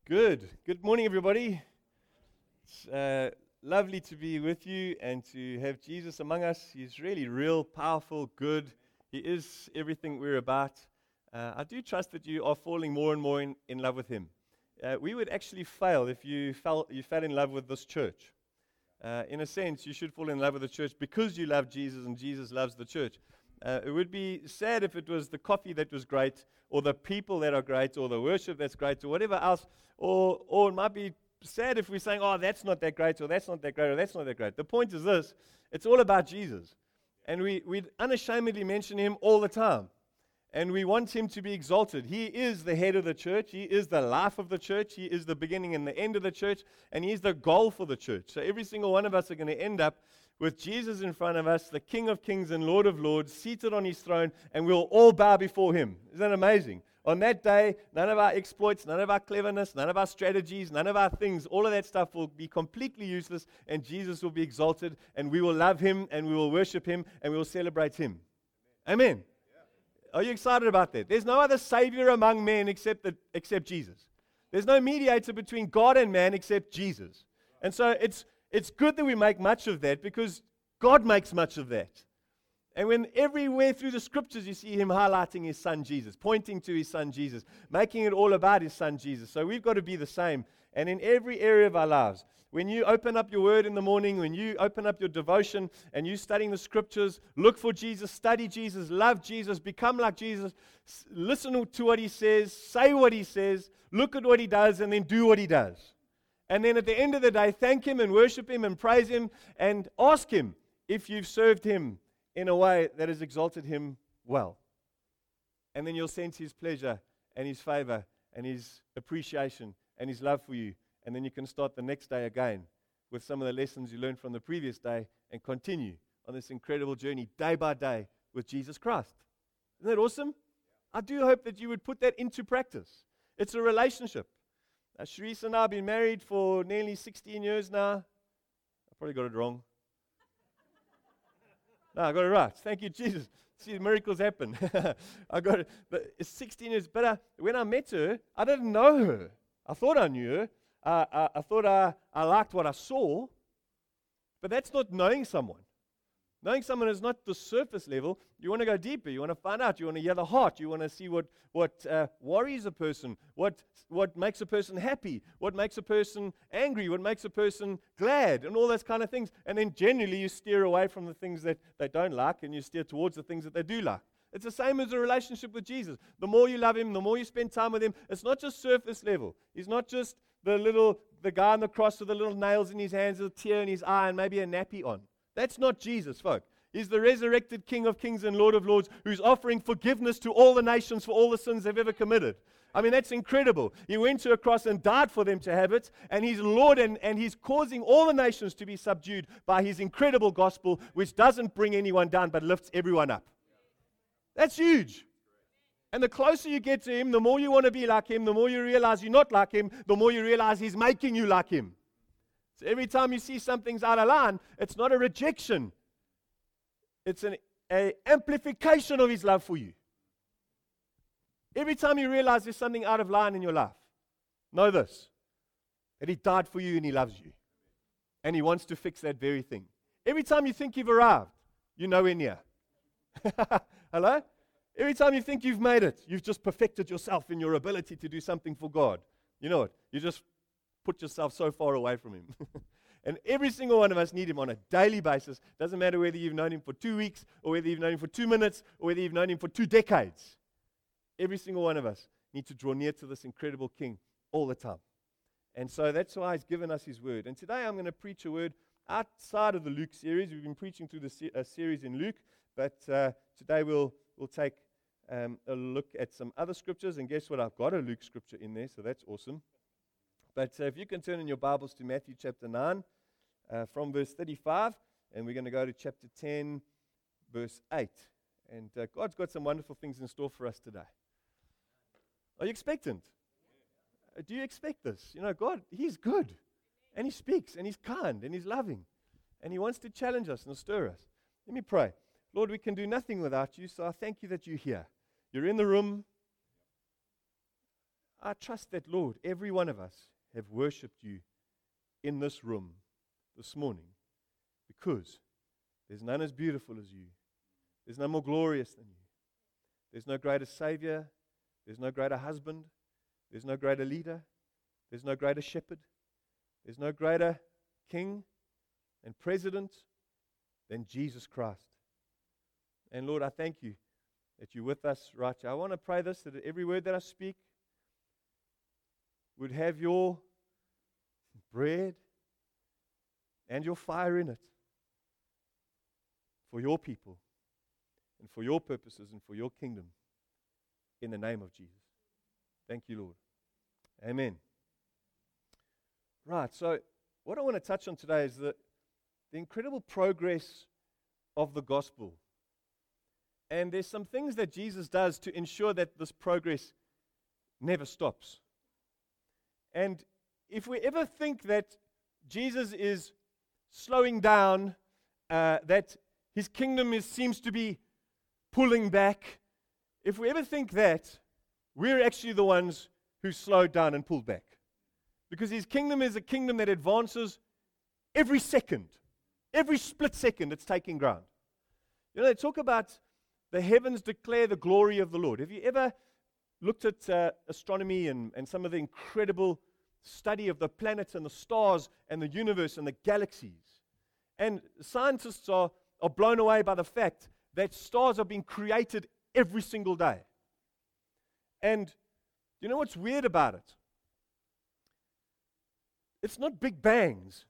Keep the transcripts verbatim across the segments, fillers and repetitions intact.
Good. Good morning, everybody. It's uh, lovely to be with you and to have Jesus among us. He's really real, powerful, good. He is everything we're about. Uh, I do trust that you are falling more and more in, in love with Him. Uh, we would actually fail if you fell, you fell in love with this church. Uh, in a sense, you should fall in love with the church because you love Jesus and Jesus loves the church. Uh, it would be sad if it was the coffee that was great, or the people that are great, or the worship that's great, or whatever else, or or it might be sad if we're saying, oh, that's not that great, or that's not that great, or that's not that great. The point is this: it's all about Jesus. And we, we unashamedly mention Him all the time. And we want Him to be exalted. He is the head of the church. He is the life of the church. He is the beginning and the end of the church. And He is the goal for the church. So every single one of us are going to end up with Jesus in front of us, the King of Kings and Lord of Lords, seated on His throne, and we'll all bow before Him. Isn't that amazing? On that day, none of our exploits, none of our cleverness, none of our strategies, none of our things, all of that stuff will be completely useless, and Jesus will be exalted, and we will love Him, and we will worship Him, and we will celebrate Him. Amen. Are you excited about that? There's no other Savior among men except the, except Jesus. There's no mediator between God and man except Jesus. And so it's it's good that we make much of that because God makes much of that. And when everywhere through the scriptures you see Him highlighting His Son Jesus, pointing to His Son Jesus, making it all about His Son Jesus. So we've got to be the same. And in every area of our lives, when you open up your word in the morning, when you open up your devotion and you're studying the scriptures, look for Jesus, study Jesus, love Jesus, become like Jesus, s- listen to what He says, say what He says, look at what He does, and then do what He does. And then at the end of the day, thank Him and worship Him and praise Him and ask Him if you've served Him in a way that has exalted Him well. And then you'll sense His pleasure and His favor and His appreciation and His love for you. And then you can start the next day again with some of the lessons you learned from the previous day and continue on this incredible journey day by day with Jesus Christ. Isn't that awesome? I do hope that you would put that into practice. It's a relationship. Now, Sharice and I have been married for nearly sixteen years now. I probably got it wrong. No, I got it right. Thank you, Jesus. See, miracles happen. I got it. But it's sixteen years. But uh, when I met her, I didn't know her. I thought I knew her. Uh, uh, I thought I, I liked what I saw. But that's not knowing someone. Knowing someone is not the surface level. You want to go deeper. You want to find out. You want to hear the heart. You want to see what, what uh, worries a person, what, what makes a person happy, what makes a person angry, what makes a person glad, and all those kind of things. And then generally you steer away from the things that they don't like and you steer towards the things that they do like. It's the same as a relationship with Jesus. The more you love Him, the more you spend time with Him, it's not just surface level. He's not just the little, the guy on the cross with the little nails in his hands, a tear in his eye, and maybe a nappy on. That's not Jesus, folk. He's the resurrected King of Kings and Lord of Lords who's offering forgiveness to all the nations for all the sins they've ever committed. I mean, that's incredible. He went to a cross and died for them to have it, and He's Lord, and, and He's causing all the nations to be subdued by His incredible gospel, which doesn't bring anyone down but lifts everyone up. That's huge. And the closer you get to Him, the more you want to be like Him, the more you realize you're not like Him, the more you realize He's making you like Him. So every time you see something's out of line, it's not a rejection. It's an a amplification of His love for you. Every time you realize there's something out of line in your life, know this, that He died for you and He loves you. And He wants to fix that very thing. Every time you think you've arrived, you're nowhere near. Hello? Every time you think you've made it, you've just perfected yourself in your ability to do something for God. You know what? You just put yourself so far away from Him. And every single one of us need Him on a daily basis. Doesn't matter whether you've known Him for two weeks, or whether you've known Him for two minutes, or whether you've known Him for two decades. Every single one of us need to draw near to this incredible King all the time. And so that's why He's given us His word. And today I'm going to preach a word outside of the Luke series. We've been preaching through the se- uh, series in Luke, but uh, today we'll we'll take um, a look at some other scriptures. And guess what? I've got a Luke scripture in there, so that's awesome. But uh, if you can turn in your Bibles to Matthew chapter nine, uh, from verse thirty-five, and we're going to go to chapter ten, verse eight. And uh, God's got some wonderful things in store for us today. Are you expectant? Uh, do you expect this? You know, God, He's good, and He speaks, and He's kind, and He's loving, and He wants to challenge us and stir us. Let me pray. Lord, we can do nothing without You, so I thank You that You're here. You're in the room. I trust that, Lord, every one of us have worshipped you in this room this morning because there's none as beautiful as you. There's none more glorious than you. There's no greater Savior. There's no greater husband. There's no greater leader. There's no greater shepherd. There's no greater king and president than Jesus Christ. And Lord, I thank you that you're with us right here. I want to pray this, that every word that I speak would have your bread and your fire in it for your people and for your purposes and for your kingdom in the name of Jesus. Thank you, Lord. Amen. Right, so what I want to touch on today is the, the incredible progress of the gospel. And there's some things that Jesus does to ensure that this progress never stops. And if we ever think that Jesus is slowing down, uh, that his kingdom is, seems to be pulling back, if we ever think that, we're actually the ones who slowed down and pulled back. Because his kingdom is a kingdom that advances every second. Every split second it's taking ground. You know, they talk about the heavens declare the glory of the Lord. Have you ever looked at uh, astronomy and, and some of the incredible study of the planets and the stars and the universe and the galaxies? And scientists are, are blown away by the fact that stars are being created every single day. And you know what's weird about it? It's not big bangs.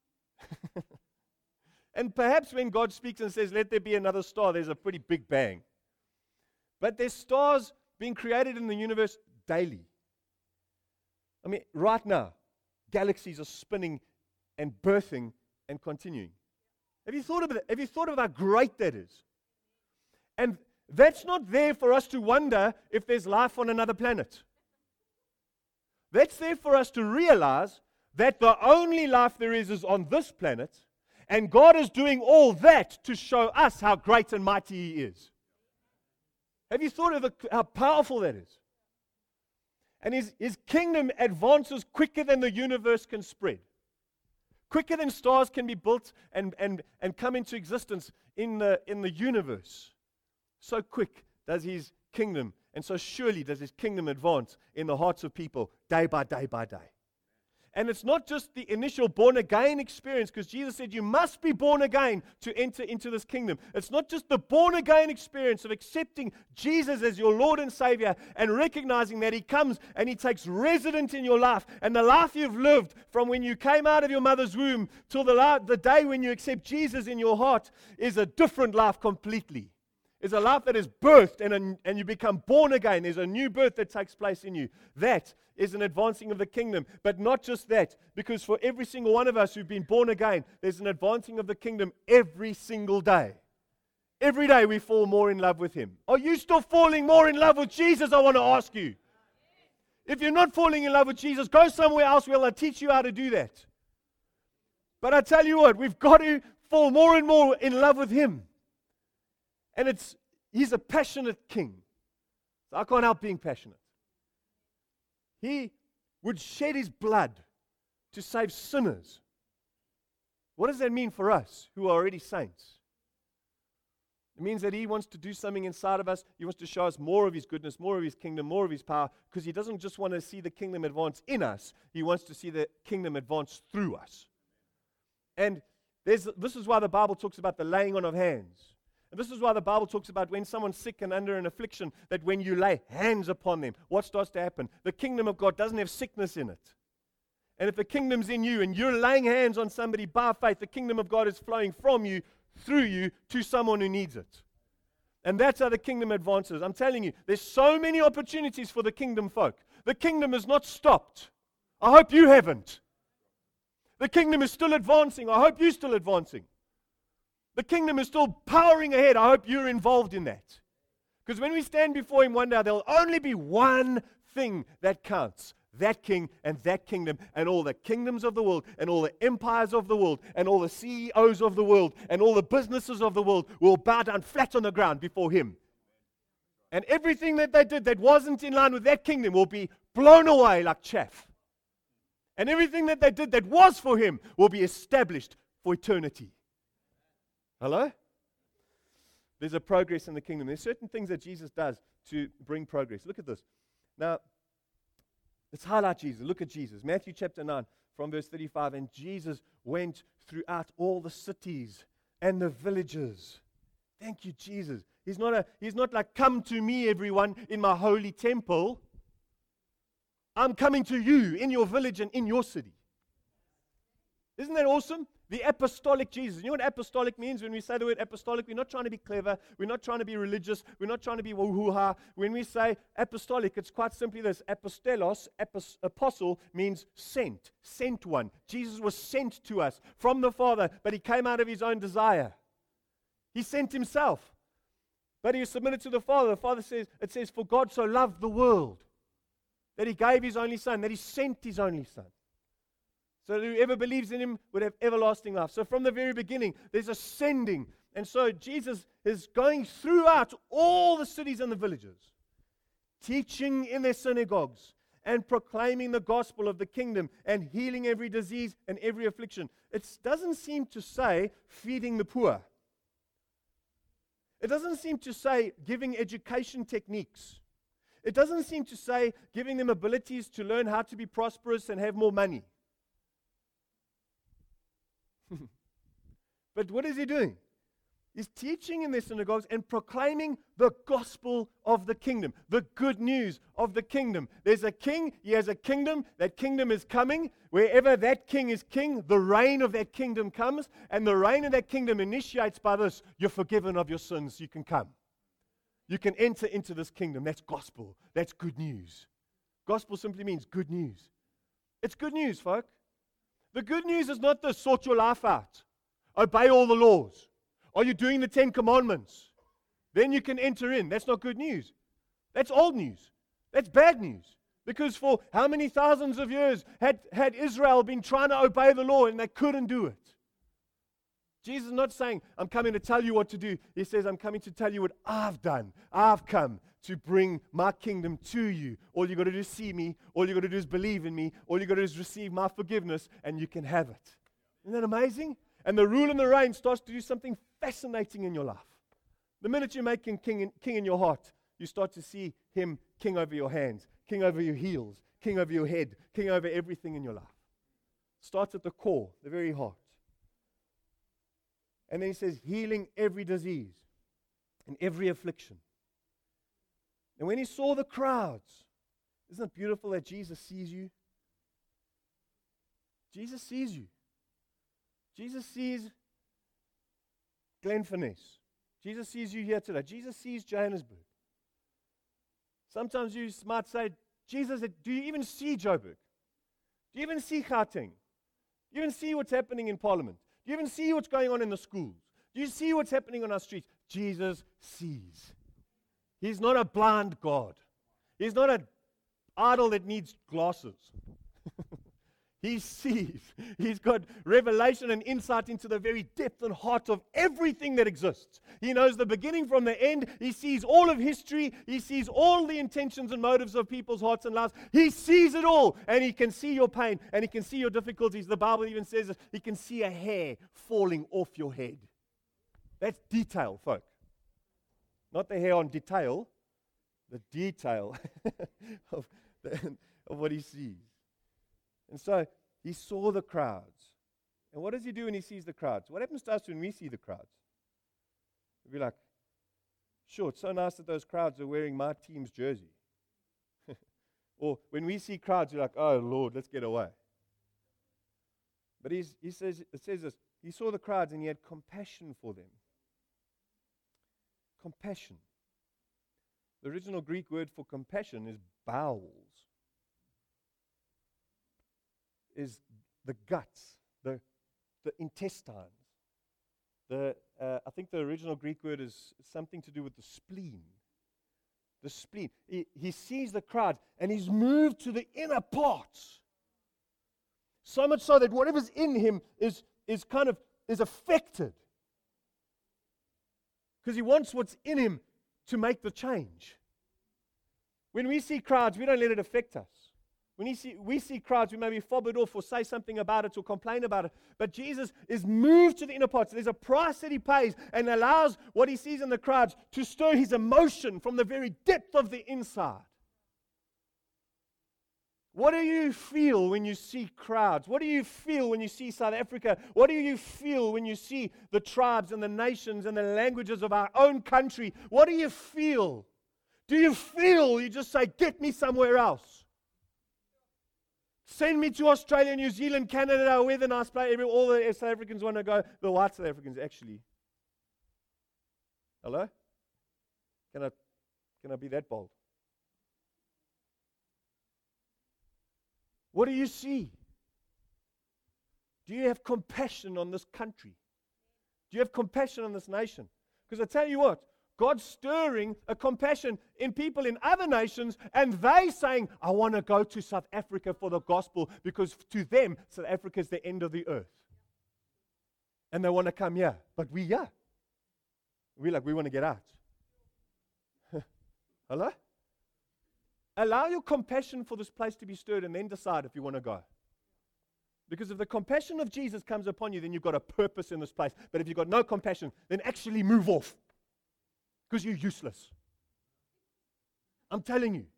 And perhaps when God speaks and says, let there be another star, there's a pretty big bang. But there's stars being created in the universe daily. I mean, right now, galaxies are spinning and birthing and continuing. Have you thought of it? Have you thought of how great that is? And that's not there for us to wonder if there's life on another planet. That's there for us to realize that the only life there is is on this planet, and God is doing all that to show us how great and mighty He is. Have you thought of the, how powerful that is? And his, his kingdom advances quicker than the universe can spread. Quicker than stars can be built and, and, and come into existence in the, in the universe. So quick does his kingdom, and so surely does his kingdom advance in the hearts of people day by day by day. And it's not just the initial born-again experience, because Jesus said you must be born again to enter into this kingdom. It's not just the born-again experience of accepting Jesus as your Lord and Savior and recognizing that He comes and He takes residence in your life. And the life you've lived from when you came out of your mother's womb till the, la- the day when you accept Jesus in your heart is a different life completely. It's a life that is birthed and, a, and you become born again. There's a new birth that takes place in you. That is an advancing of the kingdom. But not just that, because for every single one of us who've been born again, there's an advancing of the kingdom every single day. Every day we fall more in love with Him. Are you still falling more in love with Jesus? I want to ask you. If you're not falling in love with Jesus, go somewhere else where I'll teach you how to do that. But I tell you what, we've got to fall more and more in love with Him. And it's He's a passionate king. So I can't help being passionate. He would shed His blood to save sinners. What does that mean for us who are already saints? It means that He wants to do something inside of us. He wants to show us more of His goodness, more of His kingdom, more of His power, because He doesn't just want to see the kingdom advance in us. He wants to see the kingdom advance through us. And there's, this is why the Bible talks about the laying on of hands. And this is why the Bible talks about when someone's sick and under an affliction, that when you lay hands upon them, what starts to happen? The kingdom of God doesn't have sickness in it. And if the kingdom's in you and you're laying hands on somebody by faith, the kingdom of God is flowing from you, through you, to someone who needs it. And that's how the kingdom advances. I'm telling you, there's so many opportunities for the kingdom folk. The kingdom is not stopped. I hope you haven't. The kingdom is still advancing. I hope you're still advancing. The kingdom is still powering ahead. I hope you're involved in that. Because when we stand before Him one day, there'll only be one thing that counts. That king and that kingdom and all the kingdoms of the world and all the empires of the world and all the C E Os of the world and all the businesses of the world will bow down flat on the ground before Him. And everything that they did that wasn't in line with that kingdom will be blown away like chaff. And everything that they did that was for him will be established for eternity. Hello? There's a progress in the kingdom. There's certain things that Jesus does to bring progress. Look at this. Now, let's highlight Jesus. Look at Jesus. Matthew chapter nine from verse thirty-five. And Jesus went throughout all the cities and the villages. Thank you, Jesus. He's not a, he's not like, come to me, everyone, in my holy temple. I'm coming to you in your village and in your city. Isn't that awesome? The apostolic Jesus. You know what apostolic means? When we say the word apostolic, we're not trying to be clever. We're not trying to be religious. We're not trying to be woo-hoo-ha. When we say apostolic, it's quite simply this. Apostolos, apos- apostle, means sent. Sent one. Jesus was sent to us from the Father, but he came out of his own desire. He sent himself. But he was submitted to the Father. The Father says, it says, for God so loved the world that he gave his only Son, that he sent his only Son. So that whoever believes in him would have everlasting life. So from the very beginning, there's a sending. And so Jesus is going throughout all the cities and the villages, teaching in their synagogues and proclaiming the gospel of the kingdom and healing every disease and every affliction. It doesn't seem to say feeding the poor. It doesn't seem to say giving education techniques. It doesn't seem to say giving them abilities to learn how to be prosperous and have more money. But what is he doing? He's teaching in their synagogues and proclaiming the gospel of the kingdom, the good news of the kingdom. There's a king, he has a kingdom, that kingdom is coming. Wherever that king is king, the reign of that kingdom comes, and the reign of that kingdom initiates by this: you're forgiven of your sins, you can come. You can enter into this kingdom. That's gospel. That's good news. Gospel simply means good news. It's good news, folk. The good news is not this: sort your life out. Obey all the laws. Are you doing the Ten Commandments? Then you can enter in. That's not good news. That's old news. That's bad news. Because for how many thousands of years had, had Israel been trying to obey the law and they couldn't do it? Jesus is not saying, I'm coming to tell you what to do. He says, I'm coming to tell you what I've done. I've come to bring my kingdom to you. All you got to do is see me. All you got to do is believe in me. All you got to do is receive my forgiveness, and you can have it. Isn't that amazing? And the rule and the reign starts to do something fascinating in your life. The minute you make him king in, king in your heart, you start to see him king over your hands, king over your heels, king over your head, king over everything in your life. Starts at the core, the very heart. And then he says, healing every disease and every affliction. And when he saw the crowds, isn't it beautiful that Jesus sees you? Jesus sees you. Jesus sees Glenfinesse. Jesus sees you here today. Jesus sees Johannesburg. Sometimes you might say, Jesus, do you even see Joburg? Do you even see Gauteng? Do you even see what's happening in Parliament? Do you even see what's going on in the schools? Do you see what's happening on our streets? Jesus sees. He's not a blind God. He's not an idol that needs glasses. He sees. He's got revelation and insight into the very depth and heart of everything that exists. He knows the beginning from the end. He sees all of history. He sees all the intentions and motives of people's hearts and lives. He sees it all, and he can see your pain, and he can see your difficulties. The Bible even says that he can see a hair falling off your head. That's detail, folk. Not the hair on detail, the detail of, the, of what he sees. And so he saw the crowds. And what does he do when he sees the crowds? What happens to us when we see the crowds? We'll be like, sure, it's so nice that those crowds are wearing my team's jersey. Or when we see crowds, you're like, oh, Lord, let's get away. But he's, he says, it says this, he saw the crowds and he had compassion for them. Compassion. The original Greek word for compassion is bowels. Is the guts, the the intestines. The uh, I think the original Greek word is something to do with the spleen. The spleen. He, he sees the crowd and he's moved to the inner parts. So much so that whatever's in him is is kind of is affected. Because he wants what's in him to make the change. When we see crowds, we don't let it affect us. When he see, we see crowds, we maybe fob it off or say something about it or complain about it. But Jesus is moved to the inner parts. There's a price that he pays and allows what he sees in the crowds to stir his emotion from the very depth of the inside. What do you feel when you see crowds? What do you feel when you see South Africa? What do you feel when you see the tribes and the nations and the languages of our own country? What do you feel? Do you feel you just say, get me somewhere else? Send me to Australia, New Zealand, Canada, where the nice place, every, all the South Africans want to go. The white South Africans, actually. Hello? Can I, can I be that bold? What do you see? Do you have compassion on this country? Do you have compassion on this nation? Because I tell you what, God's stirring a compassion in people in other nations, and they saying, I want to go to South Africa for the gospel, because to them, South Africa is the end of the earth. And they want to come here. But we here. We're like, we want to get out. Hello? Allow your compassion for this place to be stirred and then decide if you want to go. Because if the compassion of Jesus comes upon you, then you've got a purpose in this place. But if you've got no compassion, then actually move off. Because you're useless. I'm telling you.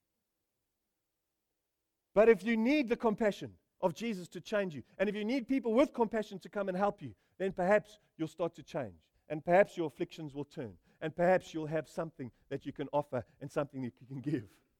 But if you need the compassion of Jesus to change you, and if you need people with compassion to come and help you, then perhaps you'll start to change. And perhaps your afflictions will turn. And perhaps you'll have something that you can offer and something that you can give.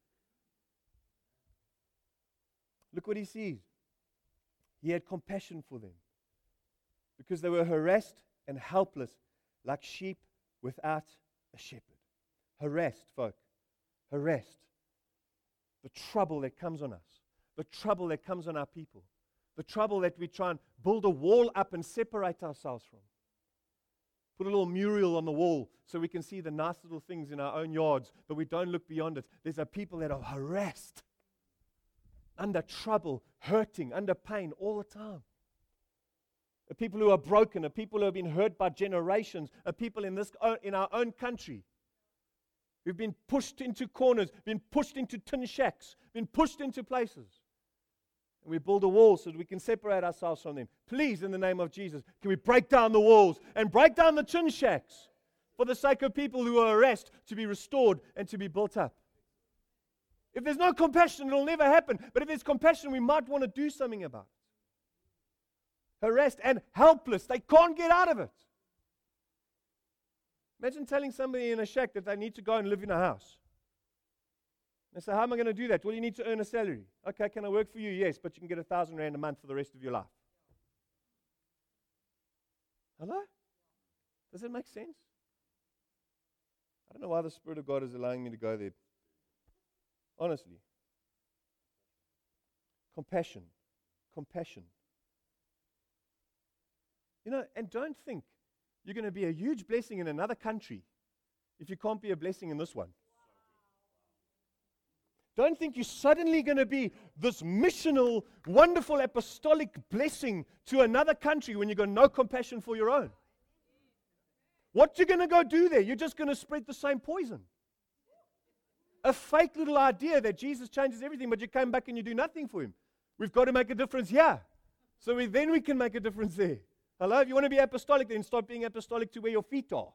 Look what he sees. He had compassion for them because they were harassed and helpless like sheep without a shepherd. Harassed, folk. Harassed. The trouble that comes on us. The trouble that comes on our people. The trouble that we try and build a wall up and separate ourselves from. Put a little mural on the wall so we can see the nice little things in our own yards, but we don't look beyond it. There's a people that are harassed, under trouble, hurting, under pain all the time. A people who are broken, a people who have been hurt by generations, a people in this in our own country who've been pushed into corners, been pushed into tin shacks, been pushed into places. And we build a wall so that we can separate ourselves from them. Please, in the name of Jesus, can we break down the walls and break down the tin shacks for the sake of people who are harassed to be restored and to be built up? If there's no compassion, it'll never happen. But if there's compassion, we might want to do something about it. Harassed and helpless. They can't get out of it. Imagine telling somebody in a shack that they need to go and live in a house. They say, how am I going to do that? Well, you need to earn a salary. Okay, can I work for you? Yes, but you can get a thousand rand a month for the rest of your life. Hello? Does it make sense? I don't know why the Spirit of God is allowing me to go there. Honestly. Compassion. Compassion. You know, and don't think you're going to be a huge blessing in another country if you can't be a blessing in this one. Don't think you're suddenly going to be this missional, wonderful apostolic blessing to another country when you've got no compassion for your own. What you're going to go do there? You're just going to spread the same poison. A fake little idea that Jesus changes everything, but you come back and you do nothing for him. We've got to make a difference here. So we, then we can make a difference there. Hello? If you want to be apostolic, then start being apostolic to where your feet are.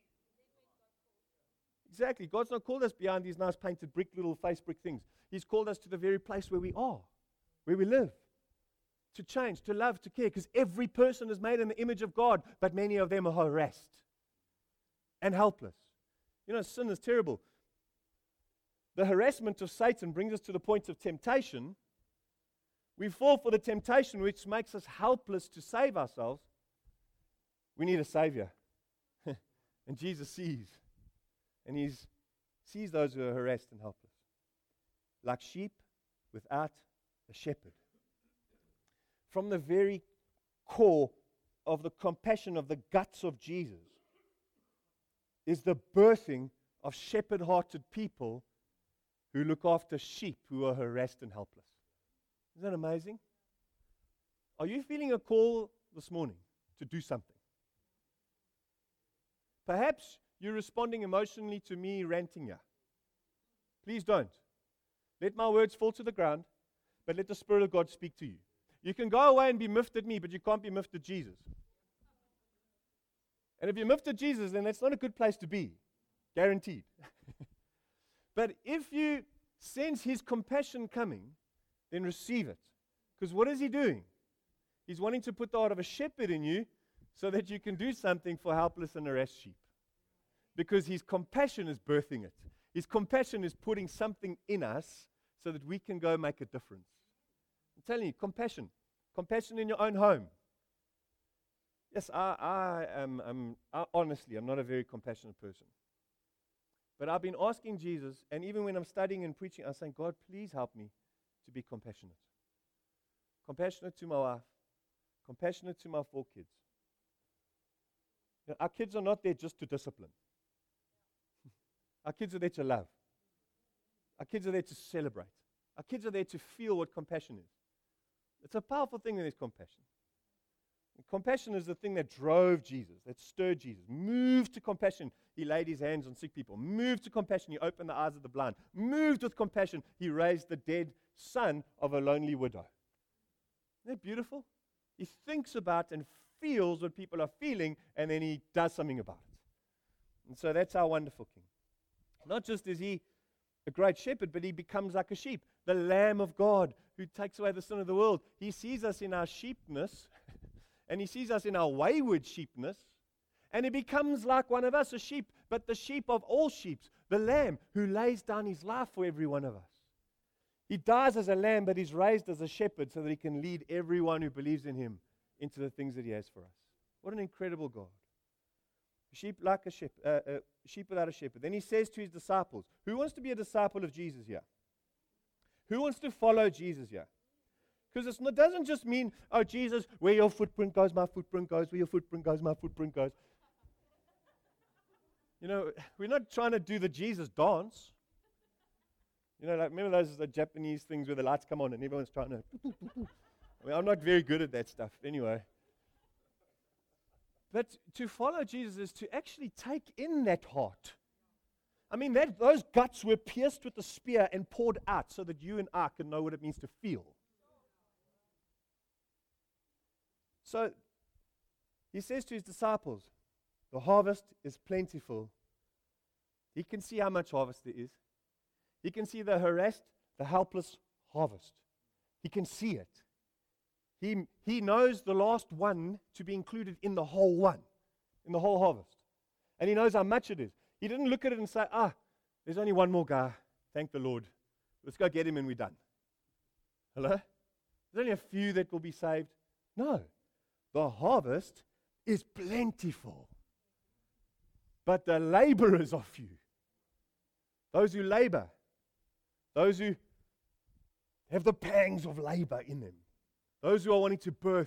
Exactly. God's not called us behind these nice painted brick, little face brick things. He's called us to the very place where we are, where we live, to change, to love, to care, because every person is made in the image of God, but many of them are harassed and helpless. You know, sin is terrible. The harassment of Satan brings us to the point of temptation. We fall for the temptation which makes us helpless to save ourselves. We need a Savior. And Jesus sees. And he sees those who are harassed and helpless. Like sheep without a shepherd. From the very core of the compassion of the guts of Jesus is the birthing of shepherd-hearted people who look after sheep who are harassed and helpless. Isn't that amazing? Are you feeling a call this morning to do something? Perhaps you're responding emotionally to me ranting here. Please don't. Let my words fall to the ground. but let the Spirit of God speak to you. You can go away and be miffed at me, but you can't be miffed at Jesus. And if you're miffed at Jesus, then that's not a good place to be. Guaranteed. But if you sense His compassion coming, then receive it. Because what is He doing? He's wanting to put the heart of a shepherd in you so that you can do something for helpless and harassed sheep. Because His compassion is birthing it. His compassion is putting something in us so that we can go make a difference. I'm telling you, compassion. Compassion in your own home. Yes, I, I am, I'm, I, honestly, I'm not a very compassionate person. But I've been asking Jesus, and even when I'm studying and preaching, I'm saying, God, please help me to be compassionate. Compassionate to my wife. Compassionate to my four kids. You know, our kids are not there just to discipline. Our kids are there to love. Our kids are there to celebrate. Our kids are there to feel what compassion is. It's a powerful thing when there's compassion. And compassion is the thing that drove Jesus, that stirred Jesus. Moved to compassion, He laid His hands on sick people. Moved to compassion, He opened the eyes of the blind. Moved with compassion, He raised the dead son of a lonely widow. Isn't that beautiful? He thinks about and feels what people are feeling, and then He does something about it. And so that's our wonderful King. Not just is He a great shepherd, but He becomes like a sheep, the Lamb of God who takes away the sin of the world. He sees us in our sheepness, and He sees us in our wayward sheepness, and He becomes like one of us, a sheep, but the sheep of all sheep, the Lamb who lays down His life for every one of us. He dies as a lamb, but He's raised as a shepherd so that He can lead everyone who believes in Him into the things that He has for us. What an incredible God. Sheep like a shepherd, uh, uh, sheep without a shepherd. Then He says to His disciples, who wants to be a disciple of Jesus here? Who wants to follow Jesus here? Because it doesn't just mean, oh, Jesus, where your footprint goes, my footprint goes. Where your footprint goes, my footprint goes. You know, we're not trying to do the Jesus dance. You know, like, remember those the Japanese things where the lights come on and everyone's trying to... I mean, I'm not very good at that stuff anyway. But to follow Jesus is to actually take in that heart. I mean, that, those guts were pierced with the spear and poured out so that you and I can know what it means to feel. So, He says to His disciples, the harvest is plentiful. He can see how much harvest there is. He can see the harassed, the helpless harvest. He can see it. He, he knows the last one to be included in the whole one, in the whole harvest. And He knows how much it is. He didn't look at it and say, ah, there's only one more guy. Thank the Lord. Let's go get him and we're done. Hello? There's only a few that will be saved. No. The harvest is plentiful. But the laborers are few. Those who labor. Those who have the pangs of labor in them. Those who are wanting to birth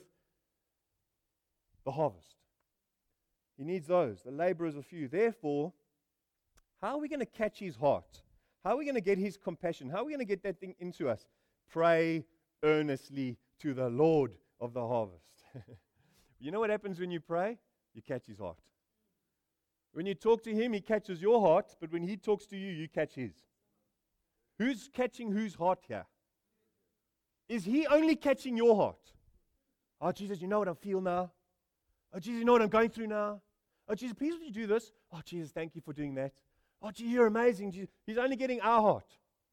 the harvest. He needs those. The laborers are few. Therefore, how are we going to catch His heart? How are we going to get His compassion? How are we going to get that thing into us? Pray earnestly to the Lord of the harvest. You know what happens when you pray? You catch His heart. When you talk to Him, He catches your heart, but when He talks to you, you catch His. Who's catching whose heart here? Is He only catching your heart? Oh, Jesus, you know what I feel now? Oh, Jesus, you know what I'm going through now? Oh, Jesus, please would you do this? Oh, Jesus, thank you for doing that. Oh, Jesus, you're amazing. Jesus. He's only getting our heart.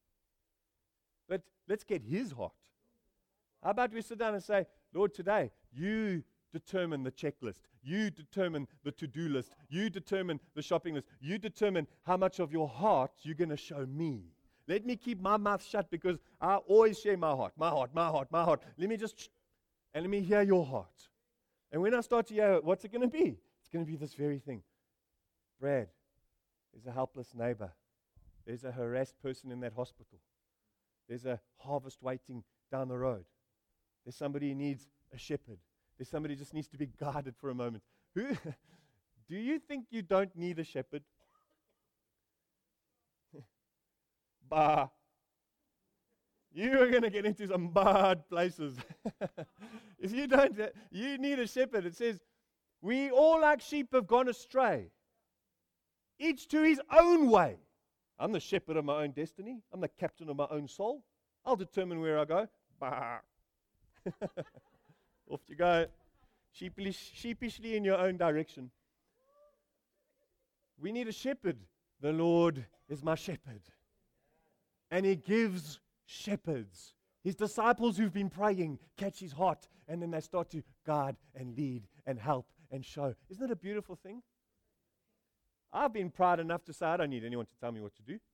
But let's get His heart. How about we sit down and say, Lord, today, you determine the checklist. You determine the to-do list. You determine the shopping list. You determine how much of your heart you're going to show me. Let me keep my mouth shut because I always share my heart, my heart, my heart, my heart. Let me just, sh- and let me hear your heart. And when I start to hear, what's it going to be? It's going to be this very thing. Brad, there's a helpless neighbor. There's a harassed person in that hospital. There's a harvest waiting down the road. There's somebody who needs a shepherd. There's somebody who just needs to be guided for a moment. Who? Do you think you don't need a shepherd? Bah. You are going to get into some bad places. If you don't, uh, you need a shepherd. It says, we all like sheep have gone astray, each to his own way. I'm the shepherd of my own destiny. I'm the captain of my own soul. I'll determine where I go. Off you go. Sheepish, sheepishly in your own direction. We need a shepherd. The Lord is my shepherd. And He gives shepherds. His disciples who've been praying catch His heart, and then they start to guide and lead and help and show. Isn't it a beautiful thing? I've been proud enough to say I don't need anyone to tell me what to do.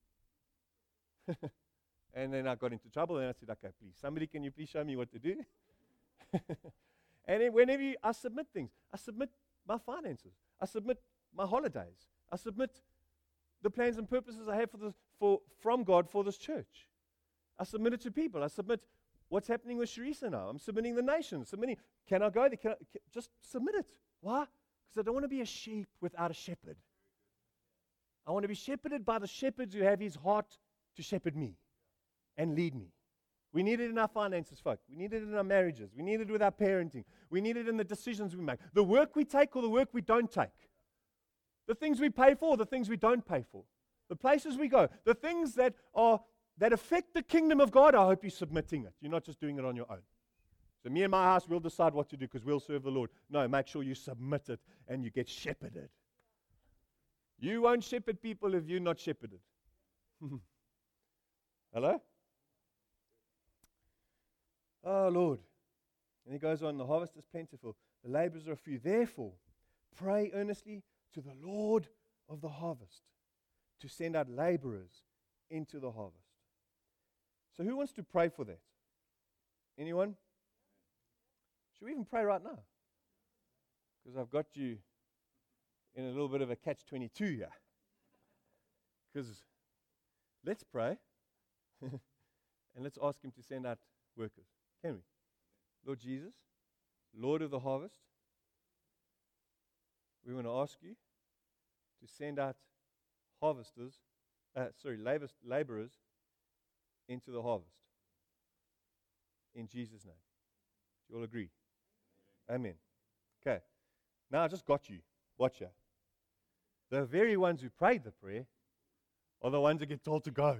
And then I got into trouble, and I said, okay, please, somebody, can you please show me what to do? And then whenever you, I submit things, I submit my finances, I submit my holidays, I submit the plans and purposes I have for this, for from God for this church. I submit it to people. I submit what's happening with Sharisa now. I'm submitting the nations. Submitting. Can I go there? Can I, can, just submit it. Why? Because I don't want to be a sheep without a shepherd. I want to be shepherded by the shepherds who have His heart to shepherd me and lead me. We need it in our finances, folk. We need it in our marriages. We need it with our parenting. We need it in the decisions we make. The work we take or the work we don't take. The things we pay for, the things we don't pay for. The places we go. The things that are that affect the kingdom of God, I hope you're submitting it. You're not just doing it on your own. So me and my house, we'll decide what to do because we'll serve the Lord. No, make sure you submit it and you get shepherded. You won't shepherd people if you're not shepherded. Hello? Oh, Lord. And He goes on, the harvest is plentiful, the laborers are few. Therefore, pray earnestly to the Lord of the harvest to send out laborers into the harvest. So who wants to pray for that? Anyone? Should we even pray right now? Because I've got you in a little bit of a catch twenty-two here. Because let's pray and let's ask Him to send out workers. Can we? Lord Jesus, Lord of the harvest, we want to ask you to send out harvesters, uh, sorry, labor, laborers into the harvest. In Jesus' name. Do you all agree? Amen. Okay. Now I just got you. Watch here. The very ones who prayed the prayer are the ones that get told to go.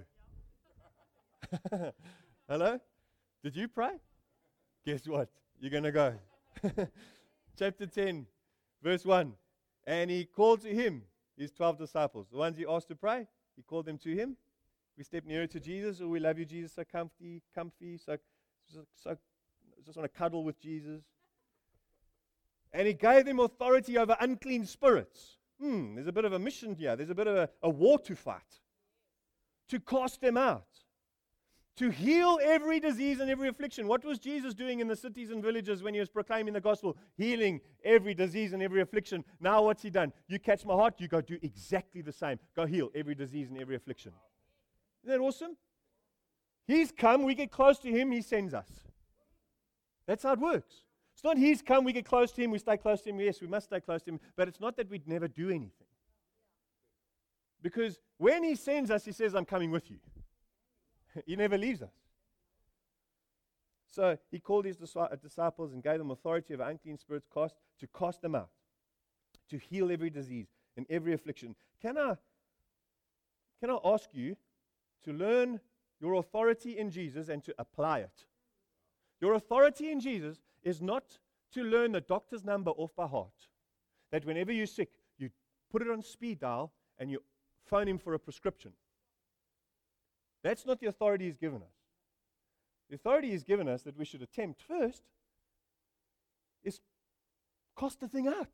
Hello? Did you pray? Guess what? You're going to go. Chapter ten, verse one. And He called to Him His twelve disciples. The ones He asked to pray, He called them to Him. We step nearer to Jesus, or we love you, Jesus, so comfy, comfy, so, so, so just want to cuddle with Jesus. And He gave them authority over unclean spirits. Hmm, there's a bit of a mission here. There's a bit of a, a war to fight. To cast them out. To heal every disease and every affliction. What was Jesus doing in the cities and villages when He was proclaiming the gospel? Healing every disease and every affliction. Now what's He done? You catch my heart, you go do exactly the same. Go heal every disease and every affliction. Isn't that awesome? He's come, we get close to Him, He sends us. That's how it works. It's not He's come, we get close to Him, we stay close to Him. Yes, we must stay close to Him, but it's not that we'd never do anything. Because when He sends us, He says, I'm coming with you. He never leaves us. So He called His disciples and gave them authority over unclean spirits cast, to cast them out, to heal every disease and every affliction. Can I, can I ask you to learn your authority in Jesus and to apply it? Your authority in Jesus is not to learn the doctor's number off by heart. That whenever you're sick, you put it on speed dial and you phone him for a prescription. That's not the authority He's given us. The authority He's given us that we should attempt first is cost the thing out.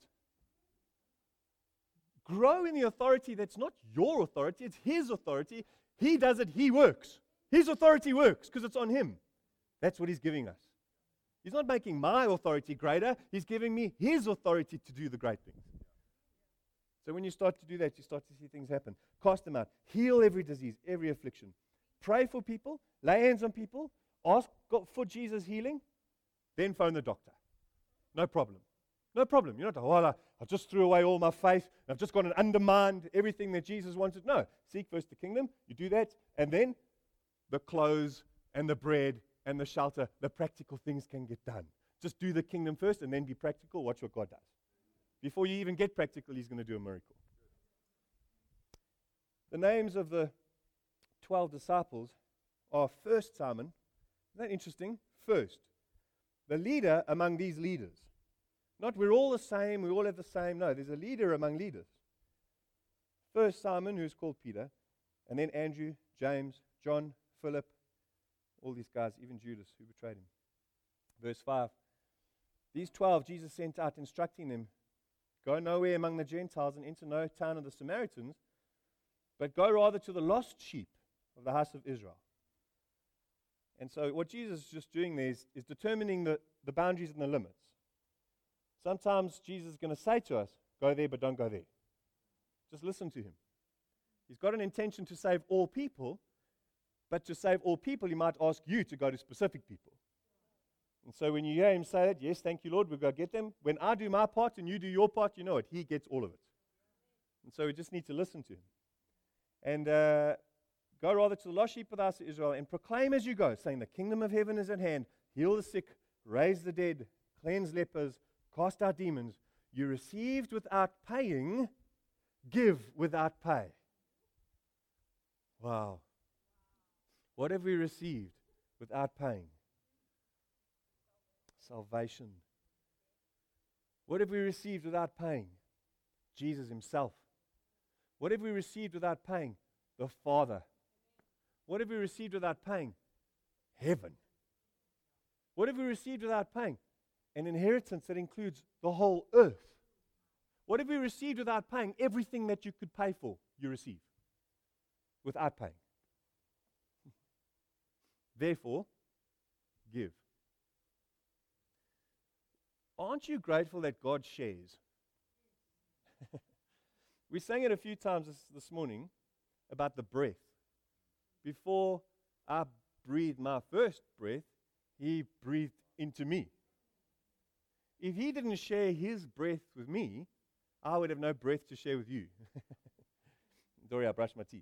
Grow in the authority that's not your authority, it's His authority. He does it, He works. His authority works because it's on Him. That's what He's giving us. He's not making my authority greater, He's giving me His authority to do the great things. So when you start to do that, you start to see things happen. Cast them out. Heal every disease, every affliction. Pray for people. Lay hands on people. Ask God for Jesus' healing. Then phone the doctor. No problem. No problem. You're not, oh, I, I just threw away all my faith. I've just gone and undermined everything that Jesus wanted. No. Seek first the kingdom. You do that. And then the clothes and the bread and the shelter, the practical things can get done. Just do the kingdom first and then be practical. Watch what God does. Before you even get practical, He's going to do a miracle. The names of the twelve disciples are first Simon. Isn't that interesting? first. The leader among these leaders. Not we're all the same, we all have the same. No, there's a leader among leaders. First Simon, who's called Peter, and then Andrew, James, John, Philip, all these guys, even Judas, who betrayed him. Verse five. These twelve Jesus sent out, instructing them, go nowhere among the Gentiles and enter no town of the Samaritans, but go rather to the lost sheep of the house of Israel. And so what Jesus is just doing there is, is determining the, the boundaries and the limits. Sometimes Jesus is going to say to us, go there, but don't go there. Just listen to him. He's got an intention to save all people, but to save all people, he might ask you to go to specific people. And so when you hear him say that, yes, thank you, Lord, we'll go get them. When I do my part and you do your part, you know it. He gets all of it. And so we just need to listen to him. And uh, go rather to the lost sheep of the house of Israel and proclaim as you go, saying the kingdom of heaven is at hand. Heal the sick, raise the dead, cleanse lepers, cast out demons. You received without paying, give without pay. Wow. What have we received without paying? Salvation. What have we received without paying? Jesus himself. What have we received without paying? The Father. What have we received without paying? Heaven. What have we received without paying? An inheritance that includes the whole earth. What have we received without paying? Everything that you could pay for, you receive without paying. Therefore, give. Aren't you grateful that God shares? We sang it a few times this, this morning about the breath. Before I breathed my first breath, he breathed into me. If he didn't share his breath with me, I would have no breath to share with you. Sorry, I brushed my teeth.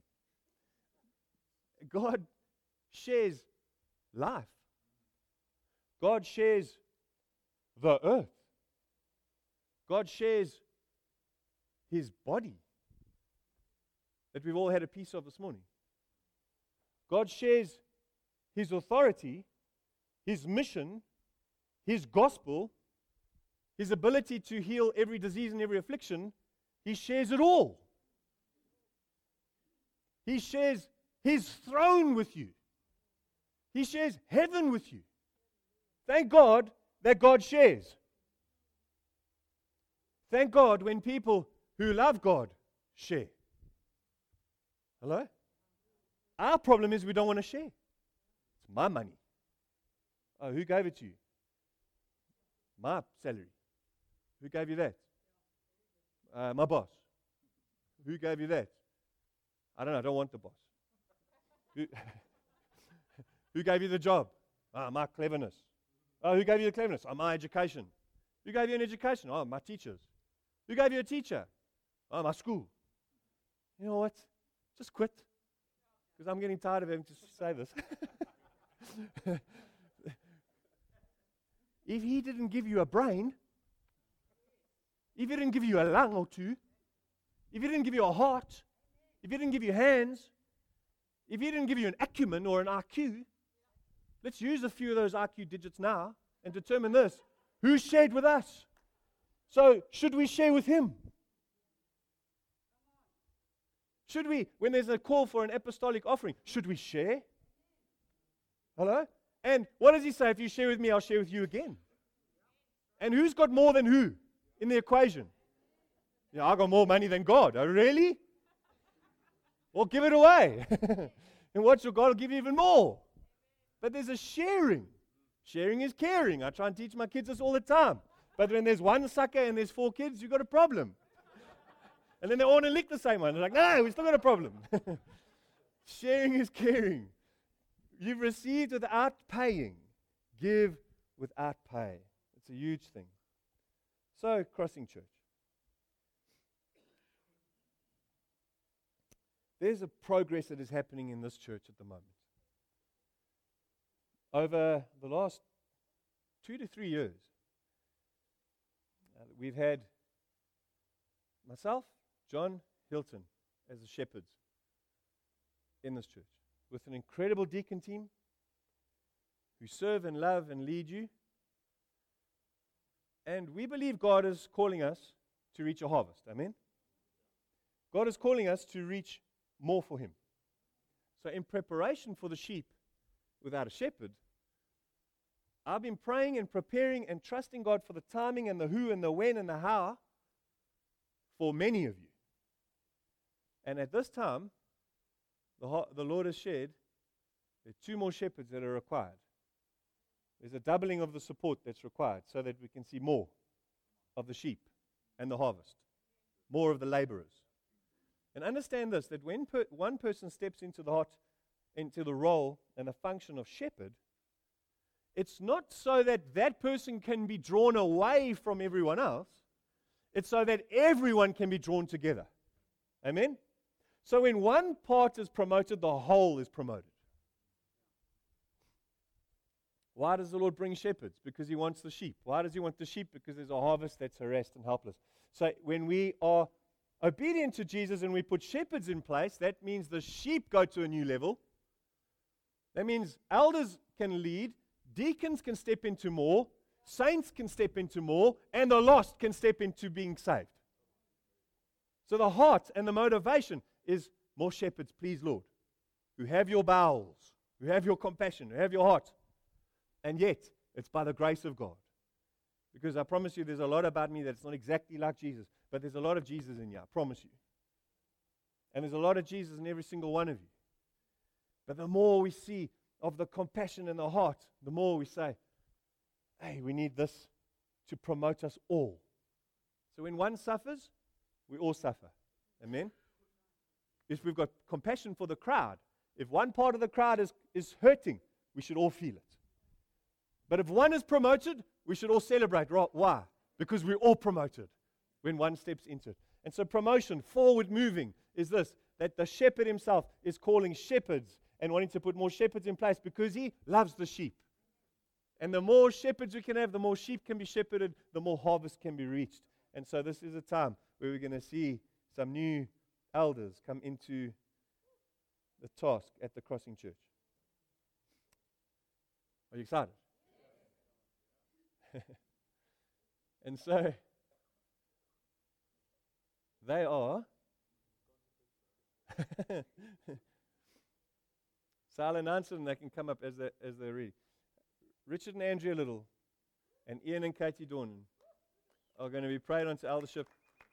God shares life. God shares the earth. God shares his body that we've all had a piece of this morning. God shares his authority, his mission, his gospel, his ability to heal every disease and every affliction. He shares it all. He shares his throne with you. He shares heaven with you. Thank God that God shares. Thank God when people who love God share. Hello? Our problem is we don't want to share. It's my money. Oh, who gave it to you? My salary. Who gave you that? Uh, my boss. Who gave you that? I don't know, I don't want the boss. Who, who gave you the job? Ah, my cleverness. Oh, who gave you the cleverness? Oh, my education. Who gave you an education? Oh, my teachers. Who gave you a teacher? Oh, my school. You know what? Just quit. Because I'm getting tired of having to say this. If he didn't give you a brain, if he didn't give you a lung or two, if he didn't give you a heart, if he didn't give you hands, if he didn't give you an acumen or an I Q, let's use a few of those I Q digits now and determine this. Who shared with us? So, should we share with him? Should we, when there's a call for an apostolic offering, should we share? Hello? And what does he say? If you share with me, I'll share with you again. And who's got more than who in the equation? Yeah, I got more money than God. Oh, really? Well, give it away. And watch your God will give you even more. But there's a sharing. Sharing is caring. I try and teach my kids this all the time. But when there's one sucker and there's four kids, you've got a problem. And then they all want to lick the same one. They're like, no, we still got a problem. Sharing is caring. You've received without paying. Give without pay. It's a huge thing. So, Crossing Church. There's a progress that is happening in this church at the moment. Over the last two to three years, uh, we've had myself, John Hilton, as the shepherds in this church, with an incredible deacon team who serve and love and lead you. And we believe God is calling us to reach a harvest. Amen? God is calling us to reach more for Him. So in preparation for the sheep without a shepherd, I've been praying and preparing and trusting God for the timing and the who and the when and the how for many of you. And at this time, the, ho- the Lord has shared there are two more shepherds that are required. There's a doubling of the support that's required so that we can see more of the sheep and the harvest, more of the laborers. And understand this, that when per- one person steps into the hot, into the role and the function of shepherd, it's not so that that person can be drawn away from everyone else. It's so that everyone can be drawn together. Amen? So when one part is promoted, the whole is promoted. Why does the Lord bring shepherds? Because He wants the sheep. Why does He want the sheep? Because there's a harvest that's harassed and helpless. So when we are obedient to Jesus and we put shepherds in place, that means the sheep go to a new level. That means elders can lead, deacons can step into more, saints can step into more, and the lost can step into being saved. So the heart and the motivation is more shepherds, please, Lord, who have your bowels, who have your compassion, who have your heart. And yet, it's by the grace of God. Because I promise you, there's a lot about me that's not exactly like Jesus, but there's a lot of Jesus in you, I promise you. And there's a lot of Jesus in every single one of you. But the more we see of the compassion in the heart, the more we say, hey, we need this to promote us all. So when one suffers, we all suffer. Amen? If we've got compassion for the crowd, if one part of the crowd is, is hurting, we should all feel it. But if one is promoted, we should all celebrate. Why? Because we're all promoted when one steps into it. And so promotion, forward moving, is this, that the shepherd himself is calling shepherds and wanting to put more shepherds in place because He loves the sheep. And the more shepherds we can have, the more sheep can be shepherded, the more harvest can be reached. And so this is a time where we're going to see some new elders come into the task at the Crossing Church. Are you excited? And so they are so I'll announce them and they can come up as they as they're ready. Richard and Andrea Little and Ian and Katie Dornan are going to be prayed onto eldership.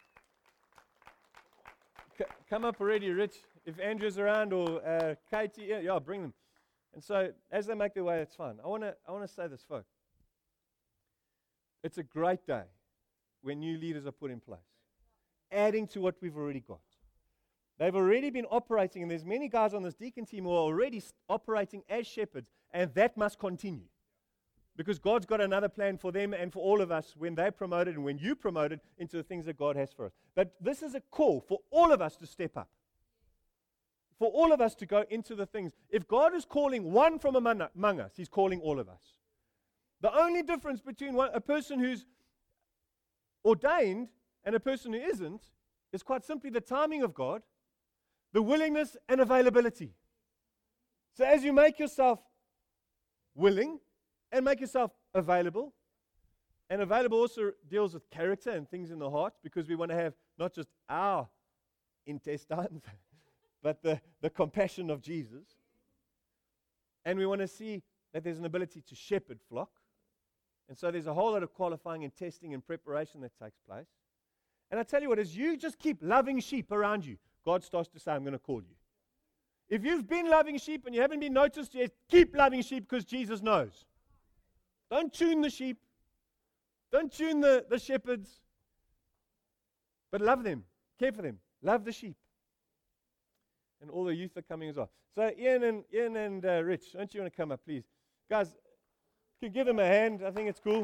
C- come up already, Rich. If Andrea's around or uh, Katie, yeah, yeah, bring them. And so as they make their way, it's fine. I want to I want to say this, folks. It's a great day when new leaders are put in place, adding to what we've already got. They've already been operating, and there's many guys on this deacon team who are already st- operating as shepherds, and that must continue. Because God's got another plan for them and for all of us when they're promoted and when you promoted into the things that God has for us. But this is a call for all of us to step up. For all of us to go into the things. If God is calling one from among, among us, He's calling all of us. The only difference between one, a person who's ordained and a person who isn't is quite simply the timing of God, the willingness and availability. So as you make yourself willing and make yourself available, and available also deals with character and things in the heart, because we want to have not just our intestines, but the, the compassion of Jesus. And we want to see that there's an ability to shepherd flock. And so there's a whole lot of qualifying and testing and preparation that takes place. And I tell you what, as you just keep loving sheep around you, God starts to say, I'm going to call you. If you've been loving sheep and you haven't been noticed yet, keep loving sheep because Jesus knows. Don't tune the sheep. Don't tune the, the shepherds. But love them. Care for them. Love the sheep. And all the youth are coming as well. So Ian and, Ian and uh, Rich, don't you want to come up, please? Guys, you can give them a hand. I think it's cool.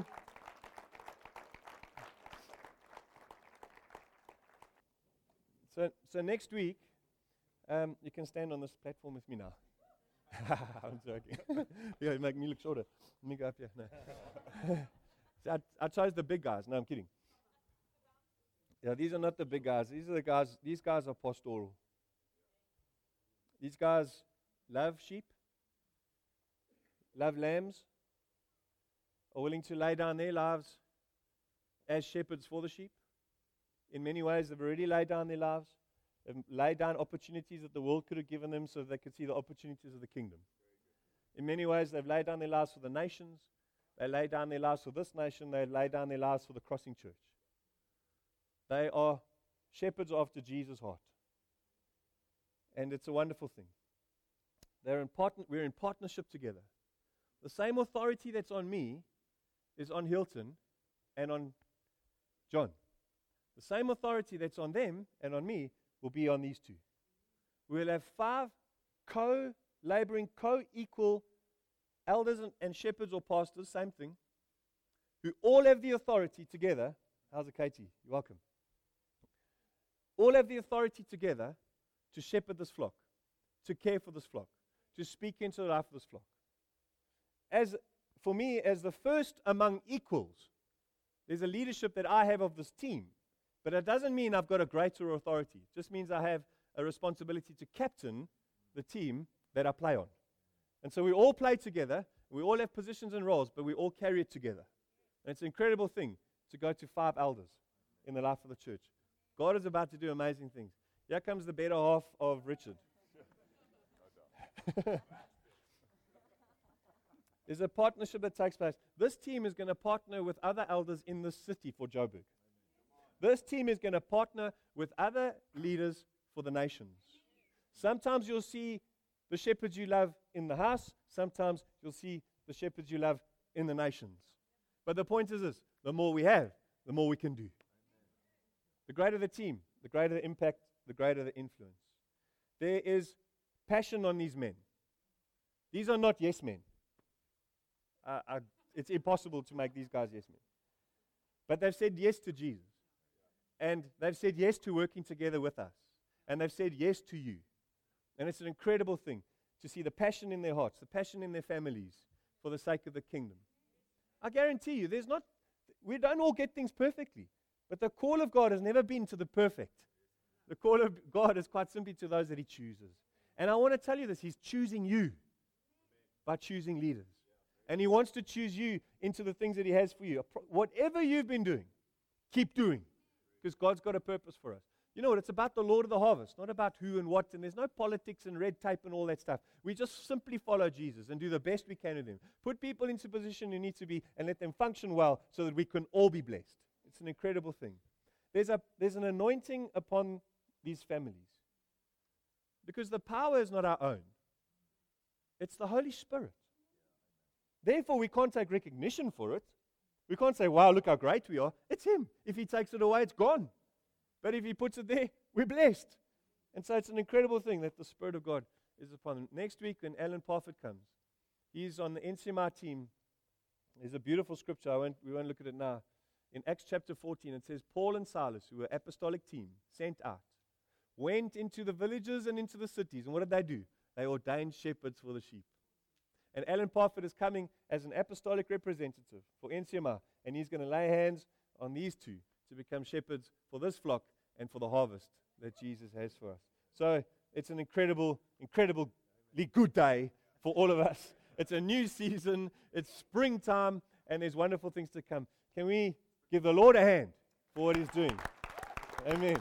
So, so next week, um, you can stand on this platform with me now. I'm joking. Yeah, you make me look shorter. Let me go up here. No. So I, I chose the big guys. No, I'm kidding. Yeah, these are not the big guys. These are the guys. These guys are pastoral. These guys love sheep, love lambs, are willing to lay down their lives as shepherds for the sheep. In many ways, they've already laid down their lives. They've laid down opportunities that the world could have given them so they could see the opportunities of the kingdom. In many ways, they've laid down their lives for the nations. They lay down their lives for this nation. They lay down their lives for the Crossing Church. They are shepherds after Jesus' heart. And it's a wonderful thing. They're in part- we're in partnership together. The same authority that's on me is on Hilton and on John. The same authority that's on them and on me will be on these two. We'll have five co-laboring, co-equal elders and, and shepherds or pastors, same thing, who all have the authority together. How's it, Katie? You're welcome. All have the authority together to shepherd this flock, to care for this flock, to speak into the life of this flock. As for me, as the first among equals, there's a leadership that I have of this team, but it doesn't mean I've got a greater authority. It just means I have a responsibility to captain the team that I play on. And so we all play together, we all have positions and roles, but we all carry it together. And it's an incredible thing to go to five elders in the life of the church. God is about to do amazing things. Here comes the better half of Richard. There's a partnership that takes place. This team is going to partner with other elders in this city for Joburg. This team is going to partner with other leaders for the nations. Sometimes you'll see the shepherds you love in the house. Sometimes you'll see the shepherds you love in the nations. But the point is this: the more we have, the more we can do. The greater the team, the greater the impact, the greater the influence. There is passion on these men. These are not yes men. Uh, uh, it's impossible to make these guys yes men. But they've said yes to Jesus. And they've said yes to working together with us. And they've said yes to you. And it's an incredible thing to see the passion in their hearts, the passion in their families for the sake of the kingdom. I guarantee you, there's not, we don't all get things perfectly. But the call of God has never been to the perfect. The call of God is quite simply to those that He chooses. And I want to tell you this: He's choosing you by choosing leaders. And He wants to choose you into the things that He has for you. Whatever you've been doing, keep doing. Because God's got a purpose for us. You know what? It's about the Lord of the harvest, not about who and what. And there's no politics and red tape and all that stuff. We just simply follow Jesus and do the best we can with Him. Put people into position who need to be and let them function well so that we can all be blessed. It's an incredible thing. There's a there's an anointing upon these families. Because the power is not our own. It's the Holy Spirit. Therefore, we can't take recognition for it. We can't say, wow, look how great we are. It's Him. If He takes it away, it's gone. But if He puts it there, we're blessed. And so it's an incredible thing that the Spirit of God is upon them. Next week, when Alan Parford comes, he's on the N C M I team. There's a beautiful scripture. I won't, we won't look at it now. In Acts chapter fourteen, it says, Paul and Silas, who were apostolic team, sent out, went into the villages and into the cities. And what did they do? They ordained shepherds for the sheep. And Alan Parford is coming as an apostolic representative for N C M I. And he's going to lay hands on these two to become shepherds for this flock and for the harvest that Jesus has for us. So it's an incredible, incredibly good day for all of us. It's a new season. It's springtime. And there's wonderful things to come. Can we give the Lord a hand for what He's doing? Amen.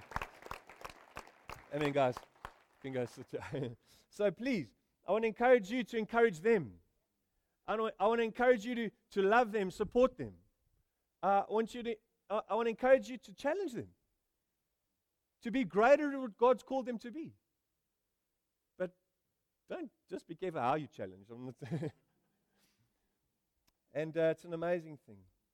Amen, guys. You can go sit down. So please, I want to encourage you to encourage them. I want, I want to encourage you to, to love them, support them. Uh, I want you to. Uh, I want to encourage you to challenge them, to be greater than what God's called them to be. But don't just be careful how you challenge them. And uh, it's an amazing thing.